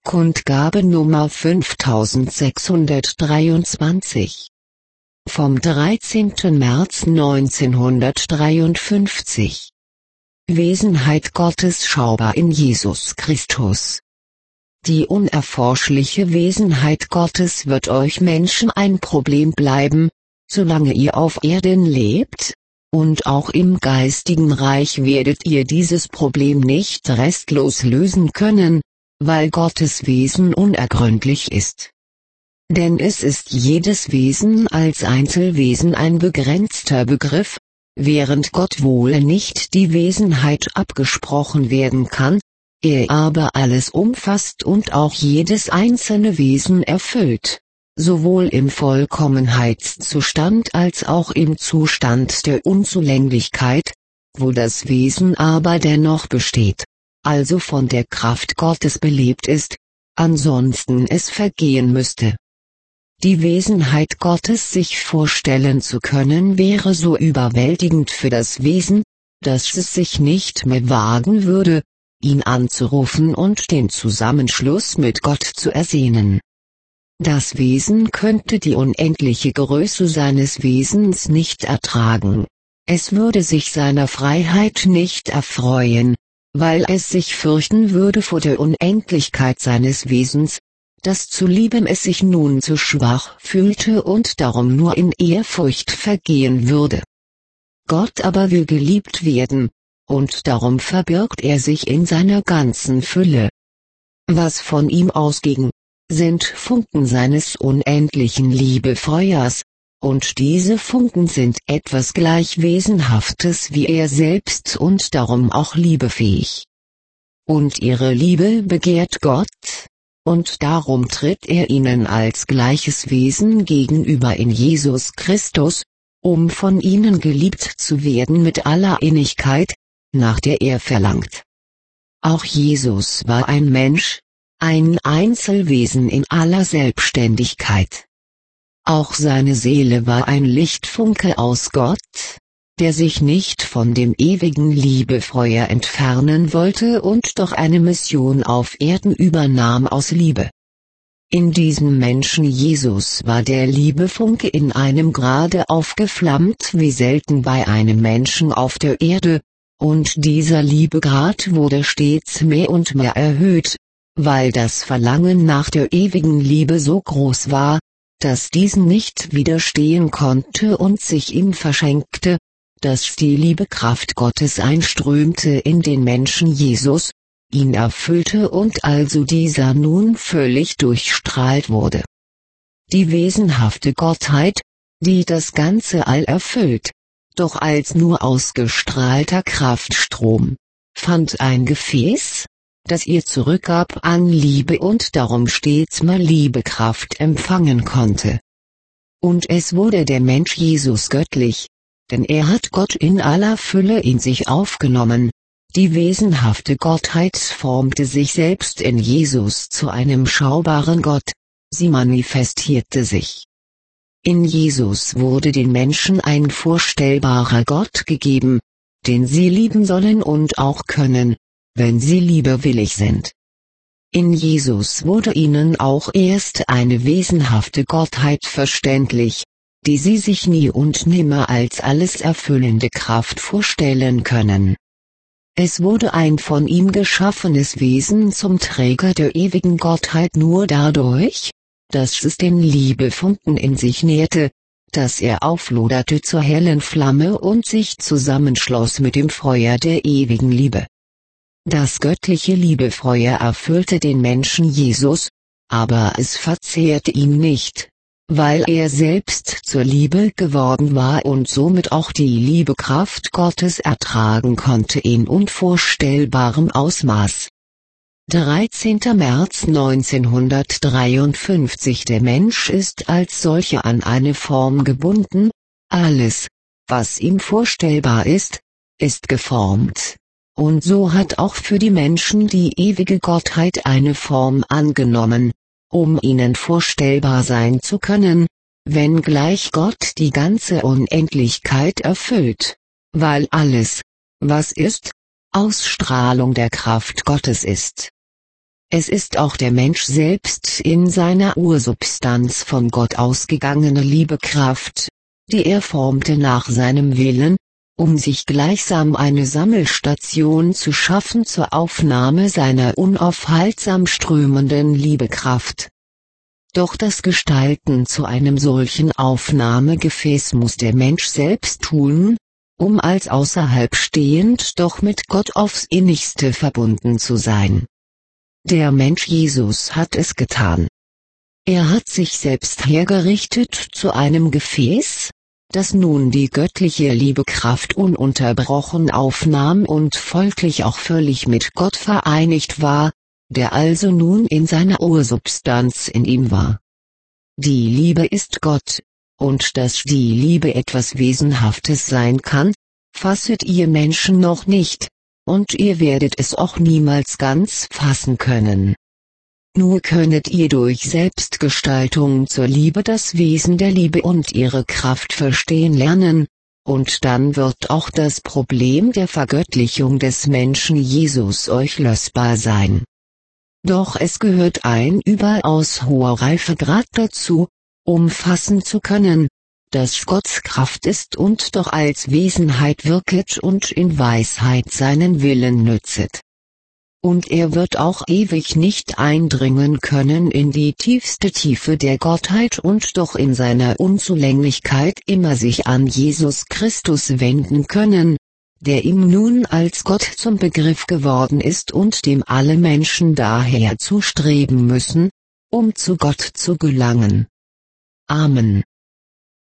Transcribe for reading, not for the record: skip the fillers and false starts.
Kundgabe Nummer 5623 vom 13. März 1953. Wesenheit Gottes schaubar in Jesus Christus. Die unerforschliche Wesenheit Gottes wird euch Menschen ein Problem bleiben, solange ihr auf Erden lebt, und auch im geistigen Reich werdet ihr dieses Problem nicht restlos lösen können, weil Gottes Wesen unergründlich ist. Denn es ist jedes Wesen als Einzelwesen ein begrenzter Begriff, während Gott wohl nicht die Wesenheit abgesprochen werden kann, er aber alles umfasst und auch jedes einzelne Wesen erfüllt, sowohl im Vollkommenheitszustand als auch im Zustand der Unzulänglichkeit, wo das Wesen aber dennoch besteht, also von der Kraft Gottes belebt ist, ansonsten es vergehen müsste. Die Wesenheit Gottes sich vorstellen zu können wäre so überwältigend für das Wesen, dass es sich nicht mehr wagen würde, ihn anzurufen und den Zusammenschluss mit Gott zu ersehnen. Das Wesen könnte die unendliche Größe seines Wesens nicht ertragen. Es würde sich seiner Freiheit nicht erfreuen, weil es sich fürchten würde vor der Unendlichkeit seines Wesens, das zu lieben es sich nun zu schwach fühlte und darum nur in Ehrfurcht vergehen würde. Gott aber will geliebt werden, und darum verbirgt er sich in seiner ganzen Fülle. Was von ihm ausging, sind Funken seines unendlichen Liebefeuers, und diese Funken sind etwas gleich Wesenhaftes wie er selbst und darum auch liebefähig. Und ihre Liebe begehrt Gott, und darum tritt er ihnen als gleiches Wesen gegenüber in Jesus Christus, um von ihnen geliebt zu werden mit aller Innigkeit, nach der er verlangt. Auch Jesus war ein Mensch, ein Einzelwesen in aller Selbstständigkeit. Auch seine Seele war ein Lichtfunke aus Gott, der sich nicht von dem ewigen Liebefeuer entfernen wollte und doch eine Mission auf Erden übernahm aus Liebe. In diesem Menschen Jesus war der Liebefunke in einem Grade aufgeflammt wie selten bei einem Menschen auf der Erde, und dieser Liebegrad wurde stets mehr und mehr erhöht, weil das Verlangen nach der ewigen Liebe so groß war, dass diesen nicht widerstehen konnte und sich ihm verschenkte, dass die Liebekraft Gottes einströmte in den Menschen Jesus, ihn erfüllte und also dieser nun völlig durchstrahlt wurde. Die wesenhafte Gottheit, die das ganze All erfüllt, doch als nur ausgestrahlter Kraftstrom, fand ein Gefäß, das ihr zurückgab an Liebe und darum stets mehr Liebekraft empfangen konnte. Und es wurde der Mensch Jesus göttlich, denn er hat Gott in aller Fülle in sich aufgenommen, die wesenhafte Gottheit formte sich selbst in Jesus zu einem schaubaren Gott, sie manifestierte sich. In Jesus wurde den Menschen ein vorstellbarer Gott gegeben, den sie lieben sollen und auch können, wenn sie liebewillig sind. In Jesus wurde ihnen auch erst eine wesenhafte Gottheit verständlich, die sie sich nie und nimmer als alles erfüllende Kraft vorstellen können. Es wurde ein von ihm geschaffenes Wesen zum Träger der ewigen Gottheit nur dadurch, dass es den Liebefunken in sich nährte, dass er aufloderte zur hellen Flamme und sich zusammenschloss mit dem Feuer der ewigen Liebe. Das göttliche Liebefeuer erfüllte den Menschen Jesus, aber es verzehrte ihn nicht, weil er selbst zur Liebe geworden war und somit auch die Liebekraft Gottes ertragen konnte in unvorstellbarem Ausmaß. 13. März 1953. Der Mensch ist als solcher an eine Form gebunden, alles, was ihm vorstellbar ist, ist geformt. Und so hat auch für die Menschen die ewige Gottheit eine Form angenommen, um ihnen vorstellbar sein zu können, wenngleich Gott die ganze Unendlichkeit erfüllt, weil alles, was ist, Ausstrahlung der Kraft Gottes ist. Es ist auch der Mensch selbst in seiner Ursubstanz von Gott ausgegangene Liebekraft, die er formte nach seinem Willen, um sich gleichsam eine Sammelstation zu schaffen zur Aufnahme seiner unaufhaltsam strömenden Liebekraft. Doch das Gestalten zu einem solchen Aufnahmegefäß muss der Mensch selbst tun, um als außerhalb stehend doch mit Gott aufs Innigste verbunden zu sein. Der Mensch Jesus hat es getan. Er hat sich selbst hergerichtet zu einem Gefäß, das nun die göttliche Liebekraft ununterbrochen aufnahm und folglich auch völlig mit Gott vereinigt war, der also nun in seiner Ursubstanz in ihm war. Die Liebe ist Gott, und dass die Liebe etwas Wesenhaftes sein kann, fasset ihr Menschen noch nicht, und ihr werdet es auch niemals ganz fassen können. Nur könnet ihr durch Selbstgestaltung zur Liebe das Wesen der Liebe und ihre Kraft verstehen lernen, und dann wird auch das Problem der Vergöttlichung des Menschen Jesus euch lösbar sein. Doch es gehört ein überaus hoher Reifegrad dazu, um fassen zu können, dass Gottes Kraft ist und doch als Wesenheit wirket und in Weisheit seinen Willen nützet. Und er wird auch ewig nicht eindringen können in die tiefste Tiefe der Gottheit und doch in seiner Unzulänglichkeit immer sich an Jesus Christus wenden können, der ihm nun als Gott zum Begriff geworden ist und dem alle Menschen daher zustreben müssen, um zu Gott zu gelangen. Amen.